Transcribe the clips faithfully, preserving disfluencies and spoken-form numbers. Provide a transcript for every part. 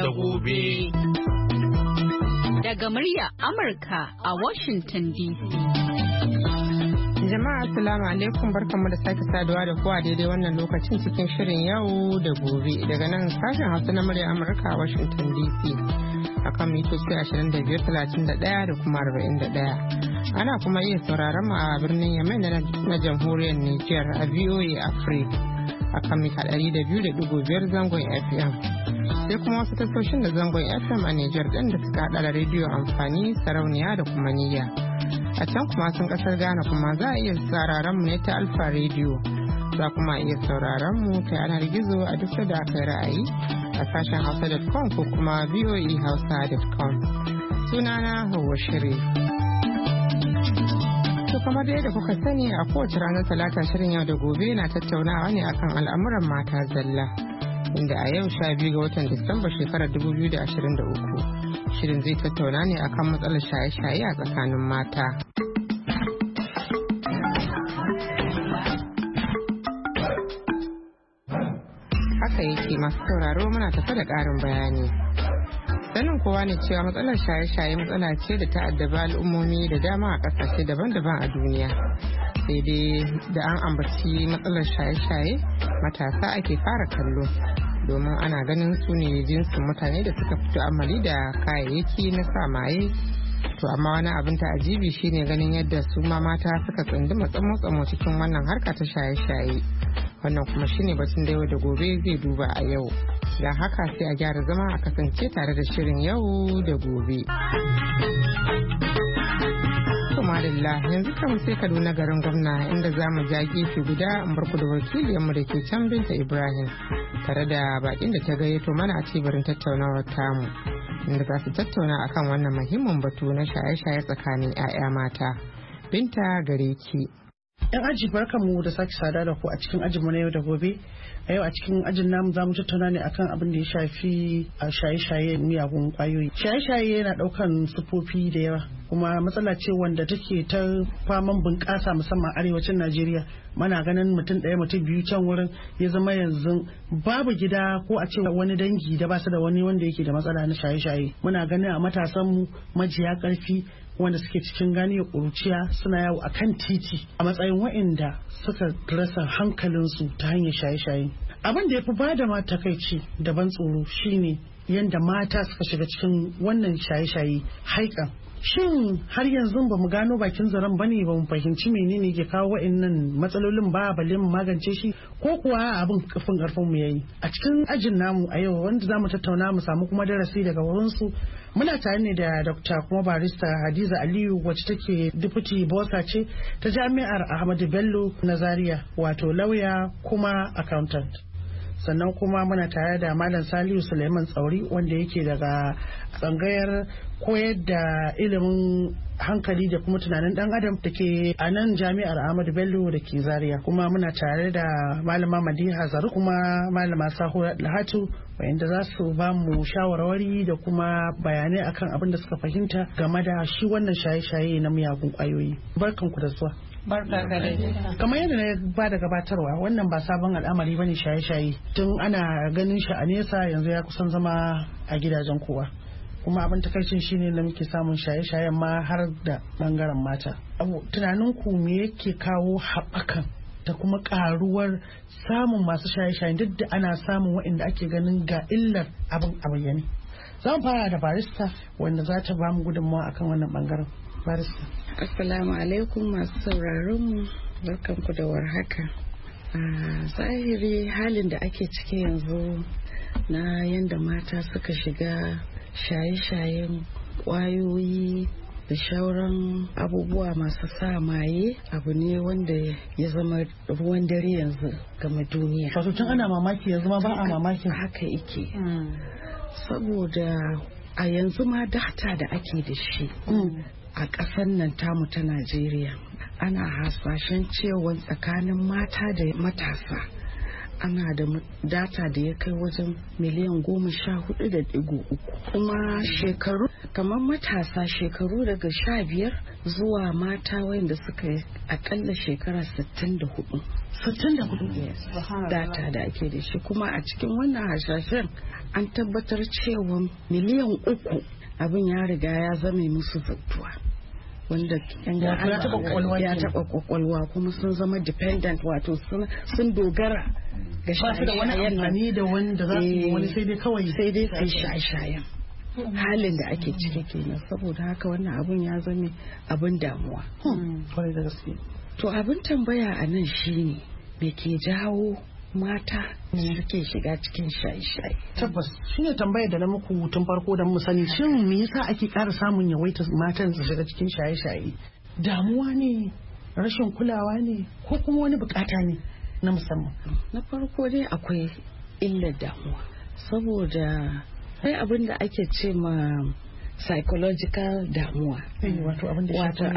gobe. Daga murya Amurka a Washington D C. Jama'a assalamu alaikum, barkanmu da sake saduwa da kowa daidai wannan lokacin cikin shirin yau da gobe daga nan sashen Hausa na murya Amurka a Washington D C. Akan mitoci ashirin da biyar, talatin da ɗaya da kuma arba'in da ɗaya. Ana kuma iya sauraron mu a birnin Yemen na jamhuriyar Nijar a V O A Africa akan mita ɗari da biyu da ɗigo biyar zangon F M. Sai kuma wasu tasoshin da zangon F M a Nijar ɗin da suka haɗa da rediyo amfani, sarauniya da kuma niyya. A can kuma sun kasar Ghana kuma za a iya sauraron mu ne ta Alfa Radio. Za kuma iya sauraron mu ta yanar gizo a duk da aka yi ra'ayi a sashen hausa dot com ko kuma v o e hausa dot com. Sunana Hauwa Shiri. To kamar da yadda kuka sani a kowace ranar talata shirin yau da gobe na tattaunawa ne akan al'amuran mata zalla. Inda a yau sha biyu ga watan Disamba shekarar dubu biyu da ashirin da uku. Shirin zai tattauna ne akan matsalar shaye-shaye a tsakanin mata. Haka yake, masu sauraro muna tafa da ƙarin bayani. Sanin kowa ne cewa matsalar shaye-shaye matsala ce da ta addaba al'ummomi da dama a ƙasashe daban-daban a duniya. Sai dai da an ambaci matsalar shaye-shaye matasa ake fara kallo. Domin ana ganin su ne jinsin mutane da suka fito amali da kayayyaki na sa maye. To amma wani abin ta'ajibi shine ganin yadda su ma mata suka tsunduma tsamo-tsamo cikin wannan harka ta shaye-shaye. Wannan kuma shine batun da yau da gobe zai duba a yau. Don haka sai a gyara zama a kasance tare da shirin yau da gobe. Madalla yanzu kan sai Kaduna garin gwamna inda za mu ja gefe guda in barku da wakiliyarmu da ke can Binta Ibrahim tare da bakin da ta gayyato mana a cibirin tattaunawar tamu inda za su tattauna akan wannan muhimmin batu na shaye-shaye tsakanin 'ya'ya mata. Binta gare ki. Yan aji barkanmu da sake sada da ku a cikin ajinmu na yau da gobe. A yau a cikin ajin namu za mu tattauna ne akan abin da ya shafi a shaye-shaye miyagun kwayoyi. Shaye-shaye yana daukan sufofi da yawa kuma matsala ce wanda take ta faman bunƙasa musamman arewacin Najeriya. Mana ganin mutum ɗaya mutum biyu can wurin ya zama yanzu babu gida ko a ce wani dangi da ba su da wani wanda yake da matsala na shaye-shaye. Muna ganin a matasanmu majiya ƙarfi wanda suke cikin ganiyar ƙuruciya suna yawo a kan titi a matsayin waɗanda suka rasa hankalinsu ta hanyar shaye-shaye. Abin da ya fi bada ma takaici da ban tsoro shine yadda mata suka shiga cikin wannan shaye-shaye haikan. Shin har yanzu ba mu gano bakin zaren ba ne, ba mu fahimci menene ke kawo wa'annan matsalolin ba balle mu magance shi, ko kuwa abin kafin karfin mu yayi? A cikin ajin namu a yau wanda zamu tattauna mu samu kuma darasi daga wurin su, muna tare ne da Dr. kuma barista Hadiza Aliyu wacce take deputy bossa ce ta Jami'ar Ahmadu Bello na Zaria, wato lauya kuma accountant. Sannan kuma muna tare da Malam Salihu Suleiman Tsauri wanda yake daga tsangayar koyar da ilimin hankali da kuma tunanin dan adam da ke a nan Jami'ar Ahmadu Bello da ke Zaria. Kuma muna tare da Malama Madiha Zaru kuma Malama Sahura Lahatu wanda za su ba mu shawarwari da kuma bayanai akan abin da suka fahimta game da shi wannan shaye-shaye na miyagun kwayoyi. Barkanku da zuwa. Kamar yadda na ba da gabatarwa, wannan ba sabon al'amari bane shaye-shaye, tun ana ganin shi a nesa yanzu ya kusan zama a gidajen kowa. Kuma abin takaicin shine da muke samun shaye-shayen ma har da bangaren mata. Tunanin ku me yake kawo haɓakan da kuma karuwar samun masu shaye-shaye duk da ana samun waɗanda ake ganin ga illar abin a bayyane? Za mu fara da barista wanda za ta ba mu gudunmawa akan wannan bangaren. Barista. Assalamu alaikum masu sauraron mu, barkanku da warhaka. A zahiri halin da ake ciki yanzu na yanda mata suka shiga shaye-shayen kwayoyi da shauran abubuwa masu sa maye abu ne wanda ya zama ruwan dare yanzu game duniya. Wato tun ana mamaki yanzu ma ba a mamakin haka yake. Saboda a yanzu ma data da ake da shi a ƙasar nan tamu ta Najeriya ana hasashen cewa tsakanin mata da matasa ana da data da ya kai wajen miliyan goma sha hudu da digo uku, kuma shekaru kamar matasa shekaru daga sha biyar zuwa mata wanda suka yi akalla shekara sittin da hudu sittin da hudu data da ake da shi. Kuma a cikin wannan hasashen an tabbatar cewa miliyan uku abin ya riga ya zame musu zattuwa, wanda ya taɓa kwakwalwa kuma sun zama dependent, wato sun dogara ga shaye-shayen da wanda za su yi wani sai dai kawai sai dai su shaye-shayen. Halin da ake ciki kenan, saboda haka wannan abun ya zame abin damuwa. To abin tambaya a nan shine me ke jawo mata suke shiga cikin shaye-shaye? Tabbas shine tambayar da na muku tun farko da mu sani, shin me yasa ake ƙara samun yawaitar matan su shiga cikin shaye-shaye? Damuwa ne, rashin kulawa ne, ko kuma wani bukata ne na musamman? Na farko dai akwai illar damuwa, saboda sai abin da ake ce ma psychological damuwa, wato abin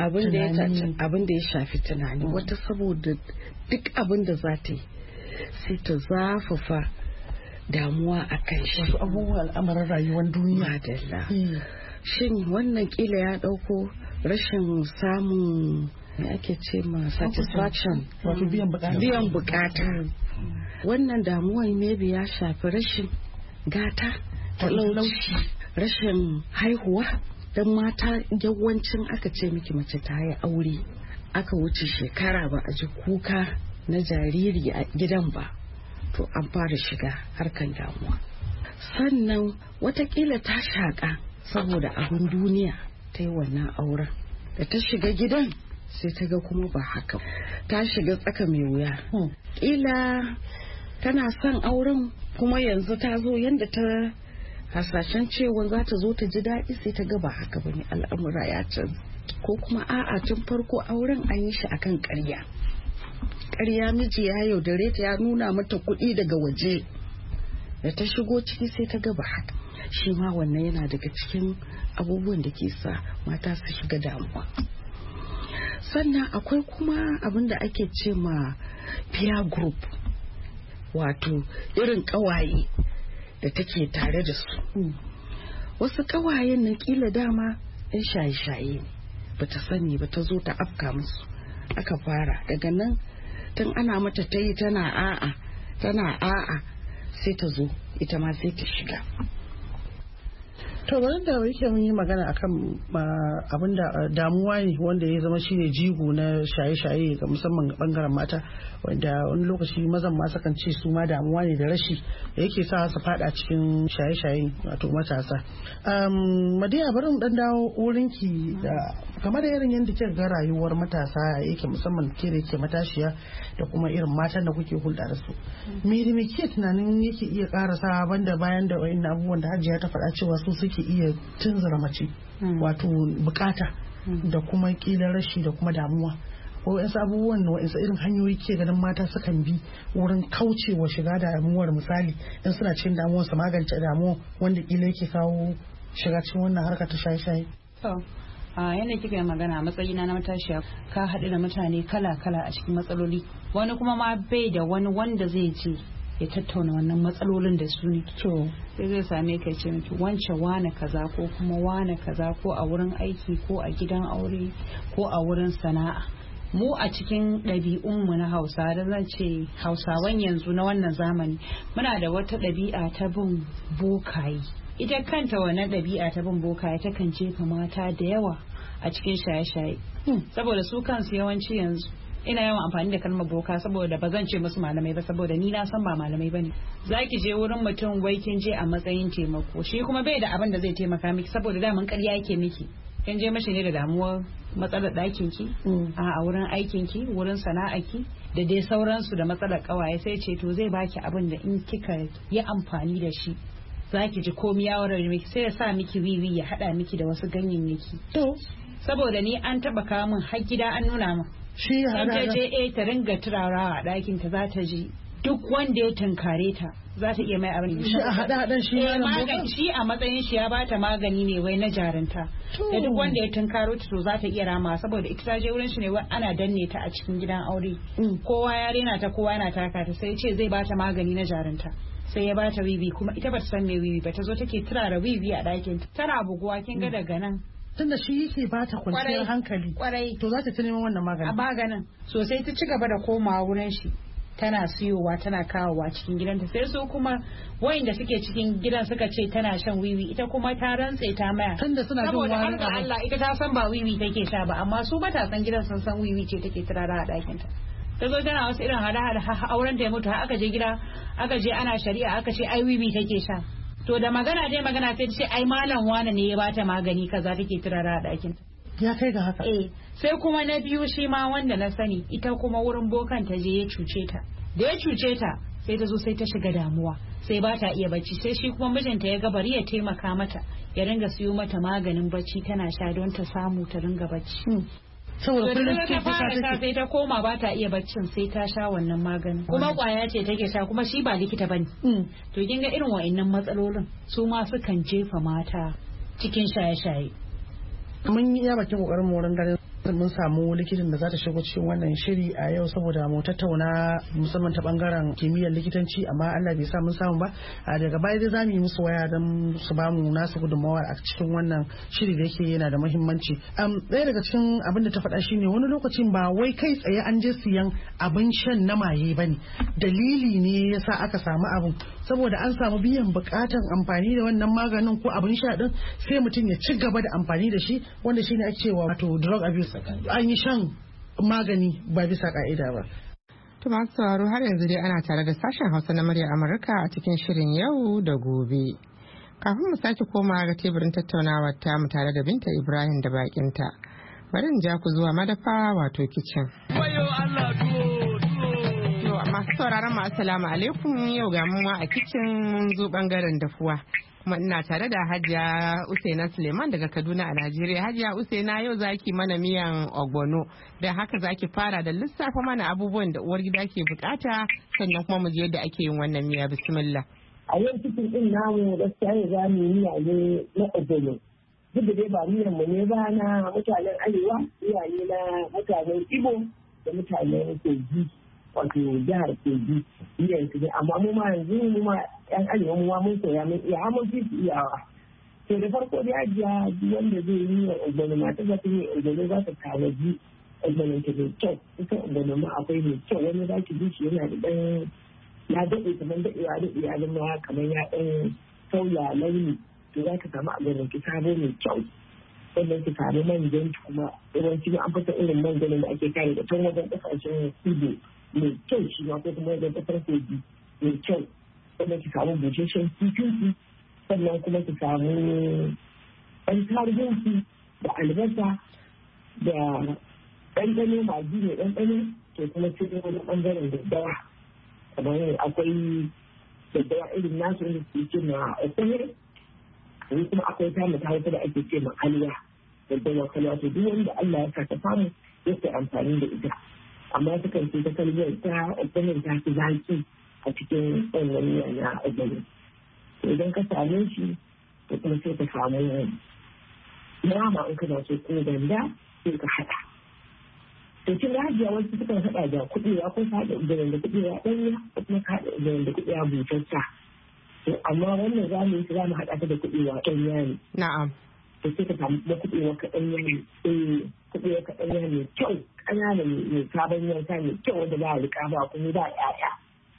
da ya shafi tunani. Wata saboda duk abin da za ta yi sai ta zafafa damuwa a kan shi, wasu abubuwan al'amarin rayuwar duniya. Dalla shin wannan kila ya dauko rashin samun me ake ce ma satisfaction, wato biyan bukata. Wannan damuwan maybe ya shafi rashin gata, talauci, rashin haihuwa. Dan mata yawancin aka ce miki mace ta yi aure aka wuce shekara ba a ji kuka na jariri a gidan ba, to an fara shiga harkan damuwa. Sannan watakila ta shaƙa saboda abin duniya ta yi wannan auren, da ta shiga gidan sai ta ga kuma ba haka, ta shiga tsaka mai wuya. Ƙila tana son auren kuma yanzu ta zo yadda ta hasashen cewa za ta zo ta ji daɗi, sai ta ga ba haka ba ne, al'amura ya canza. Ko kuma a'a tun farko auren an yi shi akan ƙarya. Ƙarya miji ya yaudare ta, ya nuna mata kuɗi daga waje, da ta shigo ciki sai ta ga ba haka. Shi ma wannan yana daga cikin abubuwan da ke sa mata su shiga damuwa. Sannan akwai kuma abin da ake ce ma peer group, wato irin ƙawaye da take tare da su. Wasu ƙawayen na kila dama ɗan shaye-shaye ne, ba ta sani ba, ta zo ta afka musu, aka fara daga nan tun ana mata ta yi tana a'a tana a'a sai ta zo ita ma sai ta shiga. To bari da yake mun yi magana akan abin da damuwa ne wanda ya zama shine jigo na shaye-shaye ga musamman ga bangaren mata, wanda wani lokaci mazan ma sukan ce su ma damuwa ne da rashi da yake sa su fada cikin shaye-shaye, wato matasa. Um, Madiya bari mu dan dawo wurinki da kamar da irin yadda kika ga rayuwar matasa yake, musamman ke da yake matashiya da kuma irin matan da kuke hulɗa da su. Me da me ke tunanin yake iya ƙarasa banda bayan da wayannan abubuwan da Hajiya ta faɗa cewa su suke iya tunzura mace, wato bukata da kuma kila rashi da kuma damuwa, ko wasu abubuwan da wasu irin hanyoyi ke ganin mata sukan bi wurin kaucewa shiga damuwar, misali in suna cikin damuwar su magance damuwa wanda kila yake kawo shiga cikin wannan harkar ta shaye-shaye. a yadda kika magana a matsayina na matashiya, ka haɗu da mutane kala-kala a cikin matsaloli, wani kuma ma bai da wani wanda zai je ya tattauna wannan matsalolin da su ne, to sai zai same ka ce miki wance wane kaza ko kuma wane kaza, ko a wurin aiki ko a gidan aure ko a wurin sana'a. Mu a cikin ɗabi'unmu na Hausa, da zan ce Hausawan yanzu na wannan zamani, muna da wata ɗabi'a ta bin bokaye. Ita kanta wannan ɗabi'a ta bin bokaye takan jefa mata da yawa a cikin shaye-shaye, saboda su kansu yawanci yanzu, ina yawan amfani da kalmar boka saboda ba zan ce musu malamai ba, saboda ni na san ba malamai bane. Zaki je wurin mutum wai kin je a matsayin taimako, shi kuma bai da abin da zai taimaka miki, saboda daman ƙarya yake miki. Kin je mashi ne da damuwar matsalar ɗakin ki, a wurin aikin ki, wurin sana'a ki, da dai sauransu, da matsalar ƙawaye, sai ce to zai baki abin da in kika yi amfani da shi zaki ji komai ya warware miki, sai ya sa miki wiwi, ya hada miki da wasu ganyayyaki. To saboda ni an taba kawo min har gida an nuna min shi ya hada je eh ta ringa turarawa a ɗakin ta, za ta ji duk wanda ya tunkare ta za ta iya mai abin da shi a hada hadan shi eh, magani shi a matsayin shi ya bata magani ne wai na jarinta, da duk wanda ya tunkaro ta to za ta iya rama, saboda ita ta je wurin shi ne wai ana danne ta a cikin gidan aure, kowa ya rena ta, kowa yana taka ta, sai ce zai bata magani na jarinta, sai ya bata wiwi, kuma ita bata san me wiwi ba, ta zo take turara wiwi a ɗakin ta, tana buguwa, kin ga daga nan tunda shi yake ba ta kwanciyar hankali, kwarai, to za ta ta neman wannan maganin a maganin, so sai ta ci gaba da komawa wurin shi tana siyowa tana kawowa cikin gidanta. Sai su kuma wayanda suke cikin gidan suka ce tana shan wiwi, ita kuma ta rantse ta maya tunda suna jin saboda warin har Allah ita ta san ba wiwi take sha ba, amma su matasan gidan sun san wiwi ce take turara a ɗakin ta. Ta zo tana wasu irin hada-hada auren ta ya mutu aka je gida aka je ana shari'a aka ce ai wiwi take sha. To da magana dai magana sai ta ce ai malam wane ne ya bata magani kaza take turara a ɗakin ta. Ya kai ga haka. Eh sai kuma na biyu shi ma wanda na sani ita kuma wurin bokan ta je ya cuce ta. Da ya cuce ta sai ta zo sai ta shiga damuwa sai ba ta iya bacci, sai shi kuma mijinta ya ga bari ya taimaka mata ya ringa siyo mata maganin bacci tana sha don ta samu ta ringa bacci. Saboda kullum ta fara sha sai ta koma ba ta iya baccin sai ta sha wannan maganin kuma kwaya ce take sha kuma shi ba likita bane. To kin ga irin wa'annan matsalolin su ma sukan jefa mata cikin shaye-shaye. Mun yi iya bakin kokarin mu wurin ganin mun samu likitan da za ta shigo cikin wannan shiri a yau saboda mu tattauna musamman ta bangaren kimiyyar likitanci, amma Allah bai sa mun samu ba. Daga baya dai zamu yi musu waya don su ba mu nasu gudunmawa a cikin wannan shiri da yake yana da muhimmanci. Ɗaya daga cikin abin da ta faɗa shine wani lokacin ba wai kai tsaye an je siyan abin shan na maye bane, dalili ne yasa aka samu abin saboda an samu biyan bukatan amfani da wannan maganin ko abin sha din, sai mutum ya ci gaba da amfani da shi, wanda shine ake cewa wato drug abuse. An yi shan magani ba bisa ka'ida ba. To masu sauraro har yanzu dai ana tare da sashen Hausa na murya Amurka a cikin shirin yau da gobe. Kafin mu sake koma ga teburin tattaunawar ta mu tare da Binta Ibrahim da bakinta. Bari in ja ku zuwa madafa wato kicin. To masu sauraron mu assalamu alaikum, yau ga mu ma a kicin mun zo bangaren dafuwa. Kuma ina tare da Hajiya Usaina Suleiman daga Kaduna a Najeriya. Hajiya Usaina yau zaki mana miyan ogbono, da haka zaki fara da lissafa mana abubuwan da uwar gida ke bukata, sannan kuma mu je yadda ake yin wannan miya. Bismillah. A yau cikin din namu gaskiya ya za mu miya ne na ogbono. Duk da dai ba miyan mu ne ba na mutanen Arewa, miya ne na mutanen Igbo da mutanen Kogi, wato jihar Kogi. Miyan su ne, amma mu ma yanzu mu ma yan arewa mu mun koya mun iya mun fi su iyawa. To da farko dai ajiya duk wanda zai yi wa ogbono mata za ta yi ogbono za ta kawaji ogbono ta da kyau. Ita ogbono ma akwai mai kyau, wani za ki ji yana da ɗan ya daɗe kamar daɗewa daɗe ya zama kamar ya ɗan sauya launi. To za ka samu ogbono ki sabo mai kyau. Sannan ki samu manjan ki kuma yawanci an fasa irin manjan da ake kare da tun wajen ƙasashen kudu mai kyau shi ma ko kuma wajen ƙasar kogi mai kyau. Sannan ki samu busasshen kifinki, sannan kuma ki samu ɗan tarihunki da albasa da ɗanɗano magi mai ɗanɗano, to kuma cikin wani ɓangaren daddawa kamar akwai daddawa irin nasu wanda ke ce ma okoye, wani kuma akwai tamu ta hausa da ake ce ma kalwa, daddawa kalwa. To duk wanda Allah ya sa ta samu ya ke amfani da ita, amma sukan ce ta kalwar ta okoye ta fi zaki a cikin wannan miya na ogbono. Idan ka same shi to kuma sai ka samu nama in kana so ko ganda sai ka haɗa. To kin hajiya wasu sukan haɗa da kuɗewa ko ka haɗa ogbono da kuɗewa ɗanya ko kuma ka haɗa ogbono da kuɗewa busassa. To amma wannan za mu yi za mu haɗa ta da kuɗewa ɗanya ne. Na'am. To sai ka samu kuma kuɗewa ka ɗanya ne. Eh kuɗewa ka ɗanya ne kyau ƙanana mai sabon yanka mai kyau wanda ba a riƙa ba kuma ba ƴaƴa.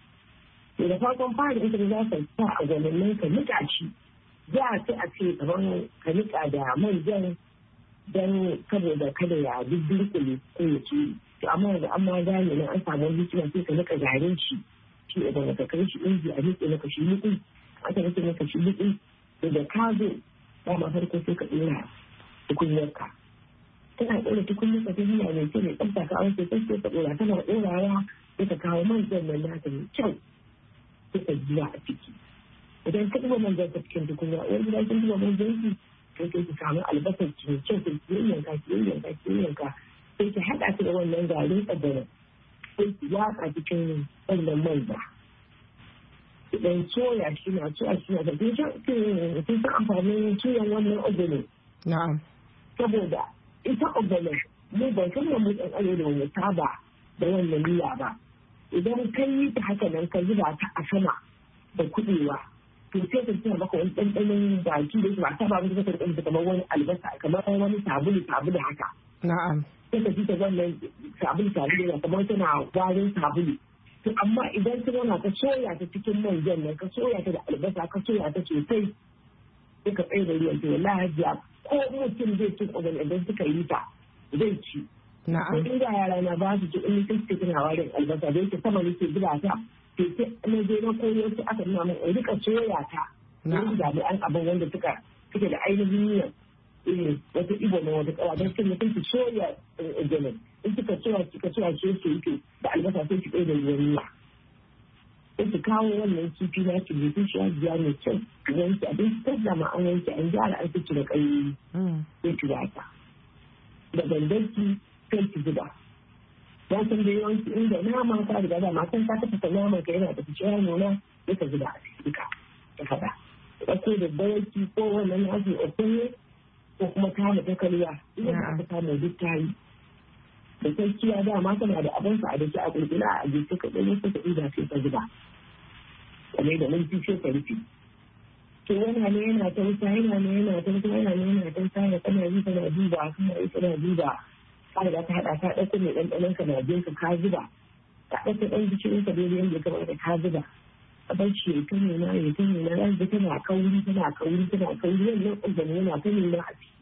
Da farkon fara ita da za ka sa a gwanin ka nika shi, za a ce a ce kamar ka nika da manjan don saboda kada ya dubbulkule ko ya ci. To amma yanzu an ma gane nan an samu wani hikima sai ka nika garin shi, shi idan ka kai shi inji a nika maka shi liƙi, aka nika maka shi liƙi, to da ka zo ba ma farko sai ka ɗora tukunyarka. Tana ɗora tukunyarka ta hanya mai kyau mai tsafta ka wanke sai ka ɗora, tana ɗorawa sai ka kawo manjan nan naka mai kyau. Suka zuwa a ciki. Idan ka zuba manjan ka cikin tukunya, wani gida kin zuba manjan ki, sai sai ki samu albasar ki mai kyau, sai ki yanka ki yanka ki yanka, sai ki haɗa ta da wannan garin ogbono, sai ki watsa cikin wannan manja. Idan soya shi na soya shi na da kin san amfanin tuyan wannan ogbono. Na'am. Saboda ita ogbono mu ban san mu ɗan arewa mu saba da wannan miya ba. Idan ka yi ta haka nan ka zuba ta a sama da kuɗewa, to sai ka tuna maka wani ɗanɗanon baki da ba ta ba wani zaka ɗan kamar wani albasa kamar wani sabulu sabulu haka. Na'am. Sai ka ji ta wannan sabulu sabulu kamar tana warin sabulu. to amma idan ka zauna ka soya ta cikin manjan nan ka soya ta da albasa ka soya ta sosai sai ka tsaye da ruwan to wallahi hajiya ko mutum zai ci ogan idan suka yi ta zai ci. Ko in ga yara na ba su ci in sun ci tana warin albasa zai ta sama nake gida ta to sai na je na koyo su aka nuna min in rika soya ta. Na'am. Da an abin wanda suka suke da ainihin yin wata ibo na wata kawa don sun mutum su soya oganin in suka soya suka soya ce su yake da albasa sai su ɗaya da ruwan miya. Sai su kawo wannan kifi na su mutum shi hajiya mai kyau wanke abin su ta zama an wanke an gyara an fice da ƙayoyi sai su wata. Da gandarki sai su zuba. Ya san da yawanci inda nama ka riga da matan ka tafi naman ka yana da fice ya nuna sai ka zuba a cikin ka ta faɗa. Ɗauko da bayaki ko wannan nasu okunye ko kuma kama ta kalwa idan aka kama duk tayi. Da sarkiya dama tana da abinsa a dake a kulkula a gefe ka ɗaya suka ɗiga sai ka zuba. Kamar da mun fi ka rufe. To yana ne yana tausa yana ne yana tausa yana ne yana tausa ya kana yi kana duba kana yi kana duba. Ka da ka haɗa ka ɗauko mai ɗanɗanon ka na jinka ka zuba. Ka ɗauko ɗan gishirin ka daidai yadda ya kamata ka zuba. A bar shi ya ta nuna ya ta nuna ran da tana kauri tana kauri tana kauri wannan ƙungan yana ta nuna a ciki.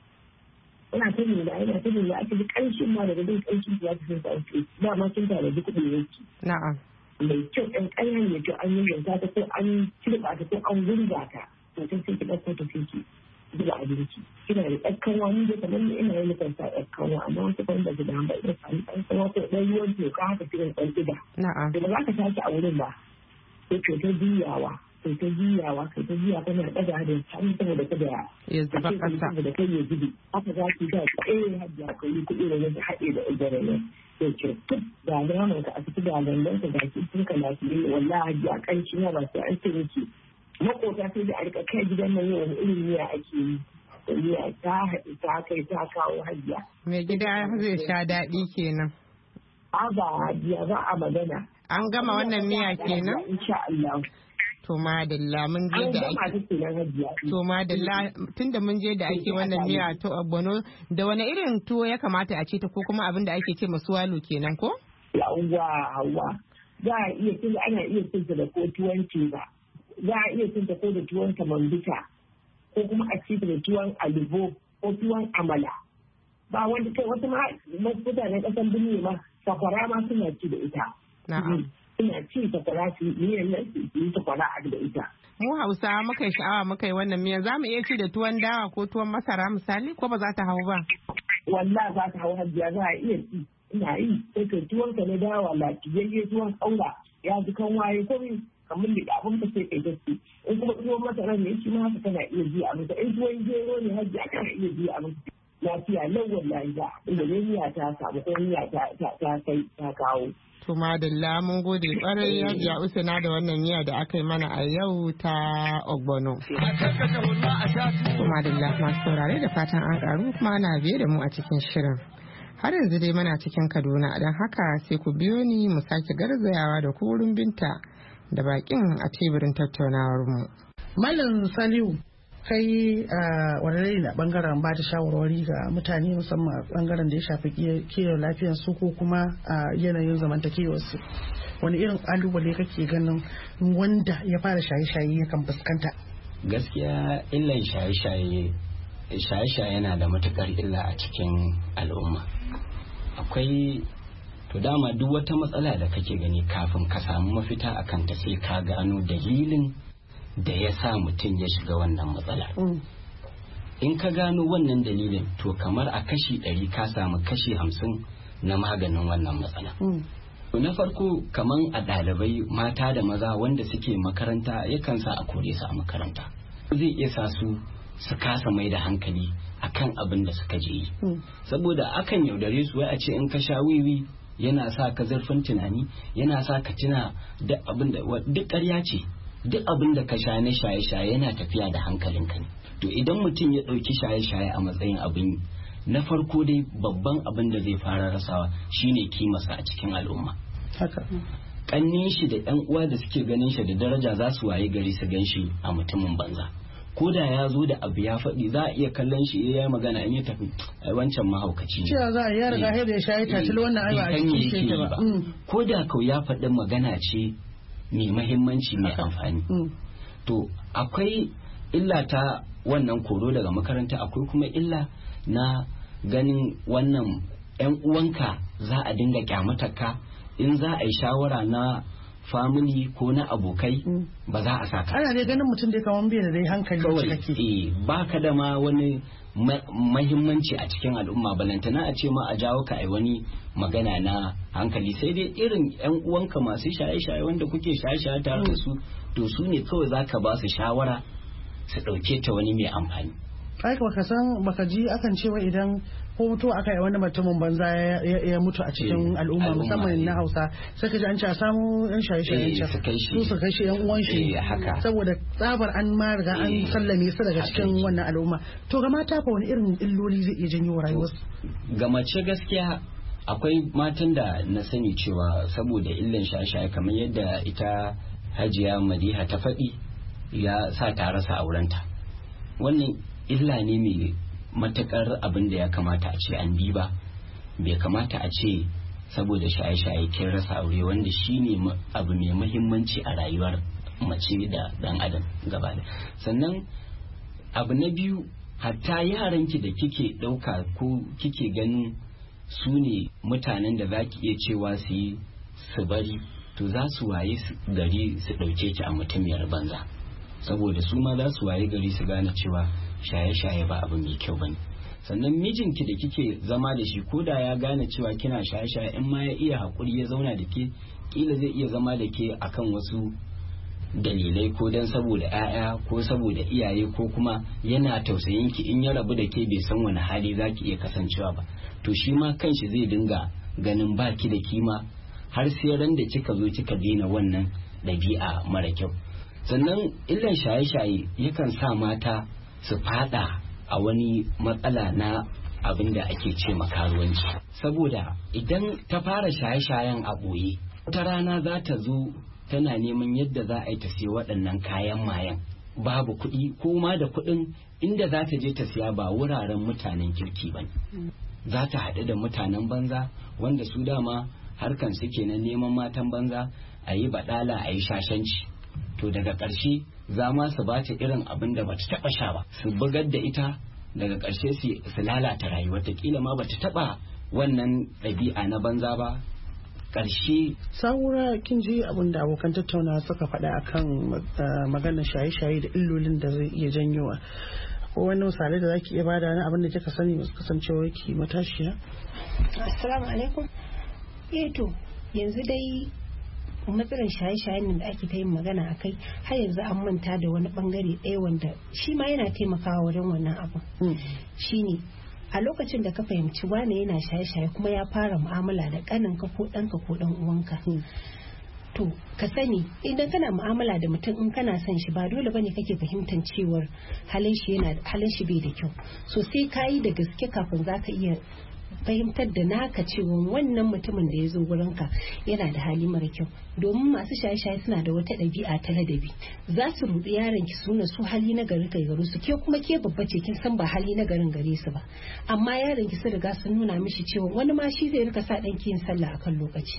Yana ta nuna yana ta nuna a cikin ƙanshin ma daga jin ƙanshin ya ta san ƙarfi dama sun tare da kuɗin yanki. Na'am. Mai kyau ɗan ƙanyan mai kyau an yi yanka ta ko an kirɓa ta ko an gurga ta to sai sai ki ɗauko ta sai ki zuba abinci. Kina da ɗan kanwa ni da kamar ni ina yin nufin sa ɗan kanwa amma wasu kan da su da ba ina sami ɗan kanwa ko ɗan ruwan toka haka cikin ɗan gida. Na'am. Da ba za ka tashi a wurin ba. Sai kai ta juyawa kai ta juyawa kai ta juyawa kana ɗaga da hannu saboda kada ya zuba ƙasa da kai ya zubi haka za ki ga eh hajja ka yi kuɗi da zai haɗe da ubarai sai ce tut da naman ka a ciki da gangan ka gaki sun ka lafiya wallahi hajja kanci na ba sai an ce miki makota sai da a rika kai gidan nan yau wani irin miya ake yi da miya ta haɗe ta kai ta kawo hajja. Mai gida zai sha daɗi kenan. A ba hajja ba a magana. An gama wannan miya kenan? Insha Allah. To madalla mun je da ake To madalla tunda mun je da ake wannan miya to ogbono da wani irin tuwo ya kamata a ce ta ko kuma abin da ake ce masuwalu kenan ko? Yawwa hawa. Za a iya cin ana iya cin ta da ko tuwon ba. Za a iya cin ta ko da tuwon kamambita ko kuma a ci da tuwon alubo ko tuwon amala. Ba wanda kai wasu ma mutanen kasan birni ma sakwara ma suna ci da ita. Na'am. Ina ci sakwara su miyan nan su yi sakwara a da ita. Mu Hausa muka yi sha'awa muka yi wannan miyan za mu iya ci da tuwon dawa ko tuwon masara misali ko ba za ta hau ba? Wallah za ta hau hajiya za a iya ci. Ina yi sai kai tuwon ka na dawa lafiyayye tuwon ƙaura ya ji kan waye ko kamar da abin ka sai kai ta ci. In kuma tuwon masara ne shi ma haka kana iya ji a masa. In tuwon gero ne hajiya kana iya ji a masa. Lafiya lau wallahi za inda ne miya ta samu ko miya ta kai ta kawo. To madalla mun gode kwarai ya usana da wannan miya da aka yi mana a yau ta ogbono. To madalla masu saurare da fatan an karu kuma ana biye da mu a cikin shirin. Har yanzu dai muna cikin Kaduna don haka sai ku biyo ni mu sake garzayawa da ku wurin Binta da bakin a teburin tattaunawar mu. Malam Saliu kai a wani na bangaren ba da shawarwari ga mutane musamman a bangaren da ya shafi kiyaye lafiyar su ko kuma a yanayin zamantakewar su wani irin kalubale kake ganin wanda ya fara shaye-shaye yakan fuskanta? Gaskiya illan shaye-shaye shaye-shaye yana da matukar illa a cikin al'umma. Akwai to dama duk wata matsala da kake gani kafin ka samu mafita akan ta sai ka gano dalilin da ya sa mutum ya shiga wannan matsala. In ka gano wannan dalilin to kamar a kashi ɗari ka samu kashi hamsin na maganin wannan matsala. Na farko kamar a ɗalibai mata da maza wanda suke makaranta yakan sa a kore su a makaranta. Zai iya sa su su kasa mai da hankali akan abin da suka je yi. Saboda akan yaudare su wai a ce in ka sha wiwi yana sa ka zurfin tunani yana sa ka tuna duk abin da duk ƙarya ce. Duk abin da ka sha na shaye-shaye yana tafiya da hankalinka ne. To idan mutum ya ɗauki shaye-shaye a matsayin abin na farko dai babban abin da zai fara rasawa shine kimarsa a cikin al'umma. Haka. Ƙannin shi da ƴan uwa da suke ganin shi da daraja za su waye gari su gan shi a mutumin banza. ko da ya zo da abu ya faɗi za a iya kallon shi ya yi magana in ya tafi ai wancan mahaukaci ne cewa za a ya riga da ya shayi tatil wannan ai ba a cikin shi ba ko da kau ya faɗi magana ce mai mahimmanci mai amfani to akwai illa ta wannan koro daga makaranta, akwai kuma illa na ganin wannan yan uwanka za a dinga kyamatarka in za a yi shawara na family ko na abokai ba za a saka ana dai ganin mutum dai kaman bai da dai hankali kawai eh baka da ma wani mahimmanci a cikin al'umma balantana a ce ma a jawo ka ai wani magana na hankali sai dai irin yan uwanka masu shaye-shaye wanda kuke shaye-shaye tare da su to su ne kawai zaka ba su shawara su dauke ta wani mai amfani ai baka san baka ji akan cewa idan ko mutu aka yi wani mutumin banza ya mutu a cikin al'umma musamman na Hausa sai ka ji an ce a samu yan shaye-shayen can su su kai shi yan uwan shi saboda tsabar an ma riga an sallame su daga cikin wannan al'umma to ga mata fa wani irin illoli zai iya janyo rayuwarsu ga mace gaskiya akwai matan da na sani cewa saboda illan shaye-shaye kamar yadda ita Hajiya Madiha ta faɗi ya sa ta rasa aurenta wannan illa ne mai matakar abin da ya kamata a ce an diba bai kamata a ce saboda shaye-shaye kin rasa aure wanda shine abu mai muhimmanci a rayuwar mace da dan adam gaba da sannan abu na biyu hatta yaranki da kike dauka ko kike ganin su ne mutanen da zaki iya cewa su yi su bari to za su waye gari su dauke ki a mutumiyar banza saboda su ma za su waye gari su gane cewa shaye-shaye ba abu mai kyau bane sannan mijinki da kike zama da shi ko da ya gane cewa kina shaye-shaye in ma ya iya hakuri ya zauna da ke kila zai iya zama da ke akan wasu dalilai ko dan saboda 'ya'ya ko saboda iyaye ko kuma yana tausayin ki in ya rabu da ke bai san wani hali zaki iya kasancewa ba to shi ma kanshi zai dinga ganin baki da kima har sai ran da kika zo kika daina wannan ɗabi'a mara kyau sannan illan shaye-shaye yakan sa mata su fada a wani matsala na abin da ake ce makaruwanci saboda idan ta fara shaye-shayen a ɓoye ta rana za ta zo tana neman yadda za a yi ta siya waɗannan kayan mayan babu kuɗi ko ma da kuɗin inda za ta je ta siya ba wuraren mutanen kirki ba za ta haɗu da mutanen banza wanda su dama harkan suke na neman matan banza a yi baɗala a yi shashanci to daga ƙarshe za ma su ba ta irin abin da bata taɓa sha ba su bugar da ita daga ƙarshe su lalata rayuwarta kila ma bata taɓa wannan ɗabi'a na banza ba ƙarshe. Sa'ura kin ji abin da abokan tattaunawa suka faɗa akan maganar shaye-shaye da illolin da zai iya janyowa ko wani misali da zaki iya bada na abin da kika sani masu kasancewa ki matashiya. Assalamu alaikum. Eh to yanzu dai matsalar shaye-shayen nan da ake ta yin magana a kai har yanzu an manta da wani bangare ɗaya wanda shi ma yana taimakawa wajen wannan abu shine a lokacin da ka fahimci wane yana shaye-shaye kuma ya fara mu'amala da ƙaninka ko ɗanka ko ɗan uwanka to ka sani idan kana mu'amala da mutum in kana son shi ba dole bane kake fahimtar cewar halin shi yana halin shi bai da kyau so sai kayi da gaske kafin zaka iya fahimtar da naka cewa wannan mutumin da ya zo wurinka yana da hali mara kyau domin masu shaye-shaye suna da wata ɗabi'a ta ladabi za su ruɗi yaron ki suna su hali na gari kai garu su ke kuma ke babba ce kin san ba hali na garin gare su ba amma yaron ki sun riga sun nuna mishi cewa wani ma shi zai rika sa ɗan yin sallah akan lokaci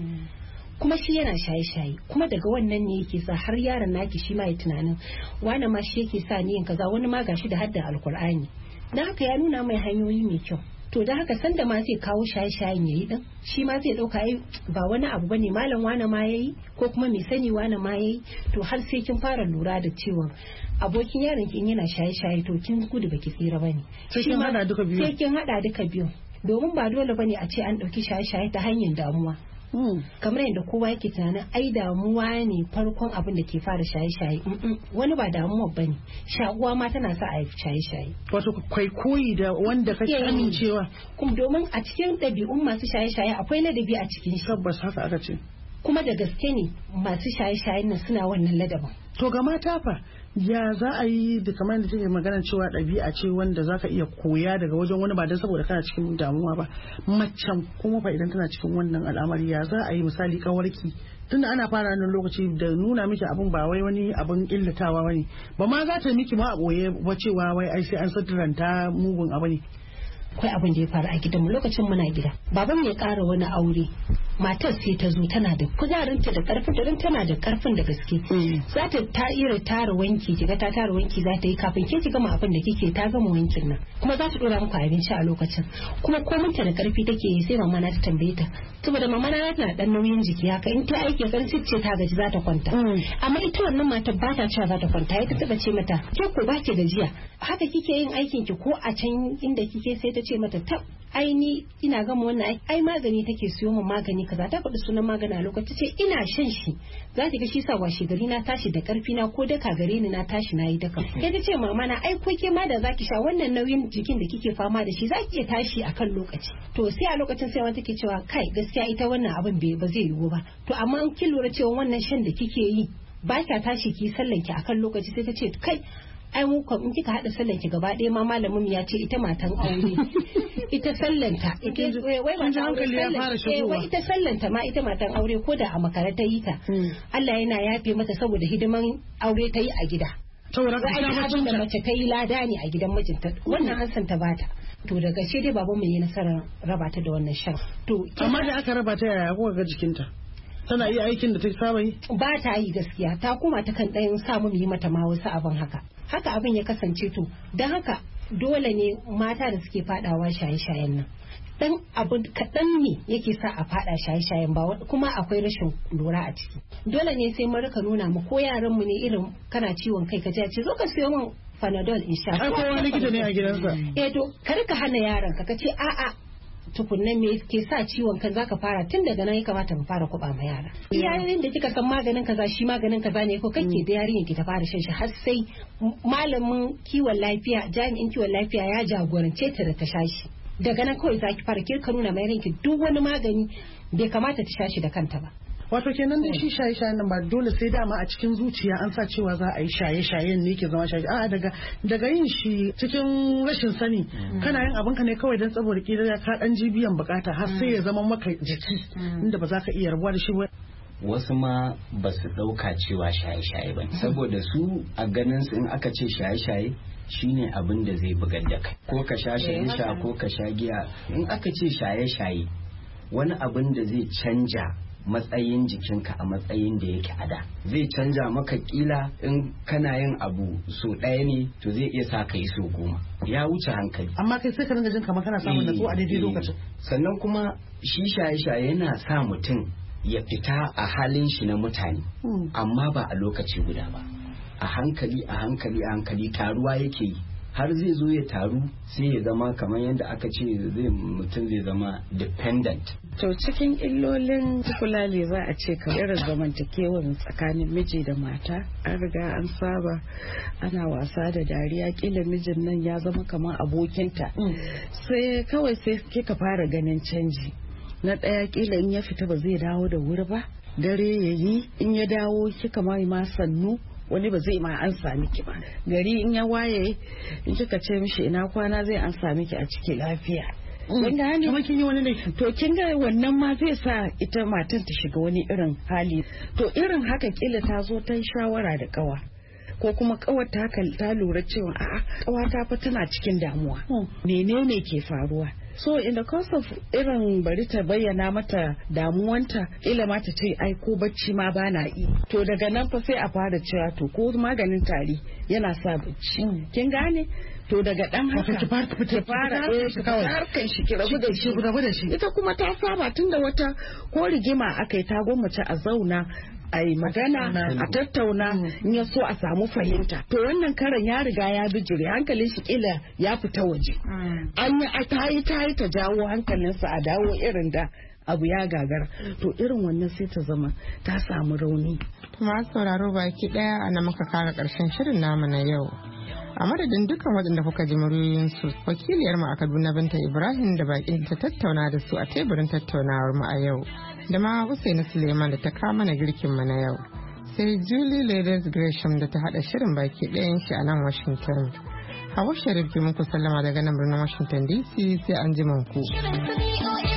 kuma shi yana shaye-shaye kuma daga wannan ne yake sa har yaron naki shi ma ya tunanin wani ma shi yake sa niyan kaza wani ma gashi da hadda alkur'ani dan haka ya nuna mai hanyoyi mai kyau to da haka sanda ma zai kawo shaye-shayen yayi din shi ma zai dauka ai ba wani abu bane malam wani ma yayi ko kuma mai sani wani ma yayi to har sai kin fara lura da cewa abokin yaron kin yana shaye-shaye to kin gudu baki tsira bane sai kin hada duka biyu sai kin hada duka biyu domin ba dole bane a ce an dauki shaye-shaye ta hanyar damuwa kamar yadda kowa yake tunanin ai damuwa ne farkon abin da ke fara shaye-shaye wani ba damuwa ba ne shaguwa ma tana sa a yi shaye-shaye wato kai koyi da wanda kake amincewa kuma domin a cikin ɗabi'un masu shaye-shaye akwai ladabi a cikin shi tabbas haka aka ce kuma da gaske ne masu shaye-shayen nan suna wannan ladabin to ga mata fa ya za a yi da kamar da take magana cewa ɗabi'a ce wanda za ka iya koya daga wajen wani ba don saboda kana cikin damuwa ba, macen kuma fa idan tana cikin wannan al'amari ya za a yi misali kawarki tunda ana fara nan lokaci da nuna miki abun ba wai wani abun illatawa bane ba ma za ta miki ma a boye ba cewa wai ai sai an sadaranta mugun abu ne. Akwai abin da ya faru a gidanmu lokacin muna gida baban ya ƙara wani aure matar sai ta zo tana da kuzarinta da karfin da tana da karfin da gaske za ta ta ira tara wanki kiga ta tara wanki za ta yi kafin ke ki gama abin da kike ta gama wankin nan kuma za ta dora muku abinci a lokacin kuma kominta da karfi take yi sai mama na ta tambaye ta saboda mama na tana dan nauyin jiki haka in ta aiki kan ce ta gaji za ta kwanta amma ita wannan matar ba ta cewa za ta kwanta ita taba ce mata ke ko ba ki gajiya haka kike yin aikin ki ko a can inda kike sai ta ce mata tab ai ni ina gama wannan ai magani take siyo min magani kaza ta faɗi sunan magani a lokaci ce ina shan shi za ki ga shi sa washe gari na tashi da karfi na ko daka gare ni na tashi na yi daka sai ta ce mama na ai ko ke ma da zaki sha wannan nauyin jikin da kike fama da shi zaki iya tashi akan lokaci to sai a lokacin sai wata take cewa kai gaskiya ita wannan abin bai ba zai yiwu ba to amma kin lura cewa wannan shan da kike yi ba ka tashi ki sallan ki akan lokaci sai ta ce kai ai mu in kika hada sallan ki gaba ɗaya ma malamin ya ce ita matan aure ita sallanta ita wai matan hankali ya fara shigowa ita sallanta ma ita matan aure ko da a makara ta yi ta Allah yana yafe mata saboda hidiman aure ta yi a gida saboda abin da mace ta yi lada ne a gidan mijinta wannan an san ta bata to daga ce dai baban mu yi nasarar raba ta da wannan shan to amma da aka raba ta yaya kuka ga jikinta tana iya aikin da ta saba yi ba ta yi gaskiya ta kuma ta kan ɗayan samu mu yi mata ma wasu abin haka haka abin ya kasance to don haka dole ne mata da suke fadawa shaye-shayen nan dan abu kaɗan ne yake sa a fada shaye-shayen ba kuma akwai rashin lura a ciki dole ne sai mu rika nuna mu ko yaran mu ne irin kana ciwon kai ka ji ce zo ka siyo min Panadol in sha ai kowa likita ne a gidansa eh to kar ka hana yaron ka ka ce a'a tukunna me ke sa ciwon kan zaka fara tun daga nan ya kamata mu fara kuba ma yara yayin da kika san maganin kaza shi maganin kaza ne ko kake da yarinyar ki ta fara shan shi har sai malamin kiwon lafiya jami'in kiwon lafiya ya jagorance ta da ta sha shi daga nan kawai zaki fara kirka nuna mai ranki duk wani magani bai kamata ta sha shi da kanta ba wato kenan da shi shaye-shayen nan ba dole sai dama a cikin zuciya an sa cewa za a yi shaye-shayen ne ke zama shaye a'a daga daga yin shi cikin rashin sani kana yin abinka ne kawai don saboda kila ka dan ji biyan bukata har sai ya zama maka jiki inda ba za ka iya rabuwa da shi ba wasu ma ba su dauka cewa shaye-shaye ba saboda su a ganin su in aka ce shaye-shaye shine abin da zai bugar da kai ko ka sha shaye-sha ko ka sha giya in aka ce shaye-shaye wani abin da zai canja matsayin jikinka a matsayin da yake a da zai canja maka kila in kana yin abu so ɗaya ne to zai iya sa ka yi so goma ya wuce hankali amma kai sai ka rinka jin kamar kana samun natsuwa a daidai lokacin sannan kuma shi shaye-shaye yana sa mutum ya fita a halin shi na mutane amma ba a lokaci guda ba a hankali a hankali a hankali taruwa yake yi har zai zo ya taru sai ya zama kamar yadda aka ce zai mutum zai zama dependent. To cikin illolin kulale za a ce kamar zamantakewar tsakanin miji da mata an riga an saba ana wasa da dariya kila mijin nan ya zama kamar abokinta sai kawai sai kika fara ganin canji na ɗaya kila in ya fita ba zai dawo da wuri ba dare ya yi in ya dawo kika mai ma sannu wani ba zai ma an sami ki ba gari in ya waye in kika ce mishi ina kwana zai an sami ki a ciki lafiya kin ga ne kin yi wani ne to kin ga wannan ma zai sa ita matan ta shiga wani irin hali to irin haka kila ta zo ta shawara da kawa ko kuma kawar ta ta lura cewa a'a kawa ta fa tana cikin damuwa menene ke faruwa so in the course of irin bari ta bayyana mata damuwanta ila ma ta ce ai ko bacci ma bana yi to daga nan fa sai a fara cewa to ko maganin tari yana sa bacci kin gane to daga dan haka ta fara ta fara kawai harkan shi ki rabu da shi rabu da shi ita kuma ta saba tunda wata ko rigima akai ta gwamnati a zauna a yi magana a tattauna in ya so a samu fahimta to wannan karan ya riga ya bijire hankalin shi kila ya fita waje an yi ta yi ta yi ta jawo hankalinsa a dawo irin da abu ya gagara to irin wannan sai ta zama ta samu rauni. Masu sauraro baki daya ana maka kara karshen shirin namu na yau. A madadin dukkan waɗanda kuka ji muryoyinsu wakiliyar mu a Kaduna Binta Ibrahim da bakin ta tattauna da su a teburin tattaunawar mu a yau da ma Usaini Suleiman da ta kama mana girkin mu na yau sai Julie Ladies Gresham da ta hada shirin baki ɗayan shi a nan Washington. Hawa Sharif ke muku sallama daga nan birnin Washington D C sai an ji ku.